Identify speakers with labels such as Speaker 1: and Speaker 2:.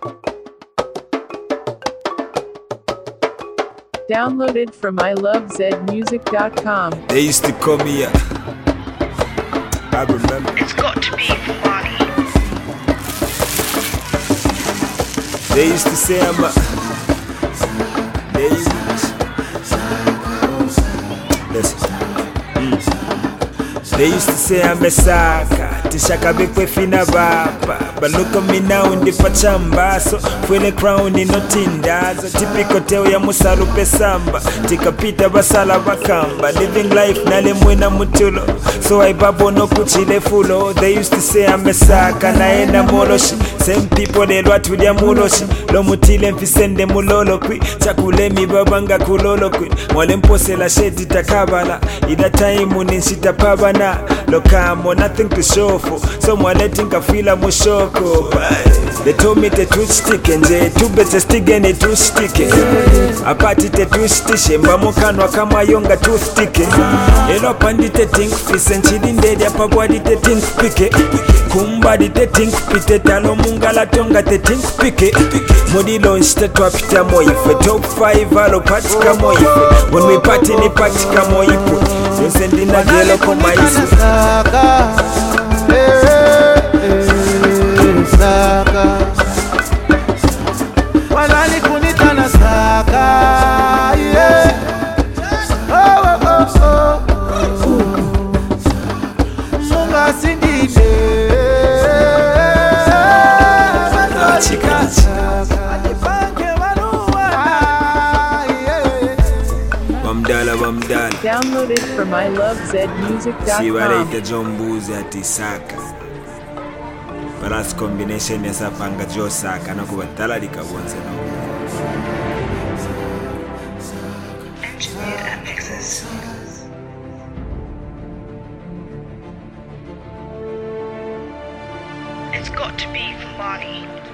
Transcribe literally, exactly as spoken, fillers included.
Speaker 1: Downloaded from I love zed music dot com.
Speaker 2: They used to call me a, I remember.
Speaker 3: It's got to be funny.
Speaker 2: They used to say I'm a, they used to, listen. Mm. They used to say I'm a saka, tishaka bekwe fina baba. But look at me now in the pachamba, so fwele crown in no tindazo. Typical teo ya musalupe samba, tikapita basala bakamba. Living life nale mwena mutulo, so I babo no kuchile fulo. They used to say I'm a saka, naenda moloshi. Same people they lwa tulia muloshi. Lo mutile mfisende mulolo kwi, chakule mi babanga kulolo kwi. Mwale mpose la shedi takabala, ida time uninshita pabana. Lokamo, nothing to show for, so mwale tinka fila mushoko. They told me to touch stick and they two better stick and they two stick. Apati te two stick, mbamo kanwa kama yonga two stick. Elo pandi te think fish and chilinde dia pabwadi te think pike. Kumbadi te think pite talo mungala tonga te think pike. Modi launch te twapita moife. Top five alo patika moife. When we party ni patika moife. Yosendi na gelo koma isu.
Speaker 4: Saka wanani kunita na saka, yeah. Oh oh oh oh, munga sindike
Speaker 2: Bamdala bamdala.
Speaker 1: Downloaded from I love zed music dot
Speaker 2: Si
Speaker 1: com.
Speaker 2: wanaita Jombuzi ati saka. Paras combination ya sapanga jo saka na kubatala likabonze na
Speaker 3: Engineer and mixes. It's got to be funny.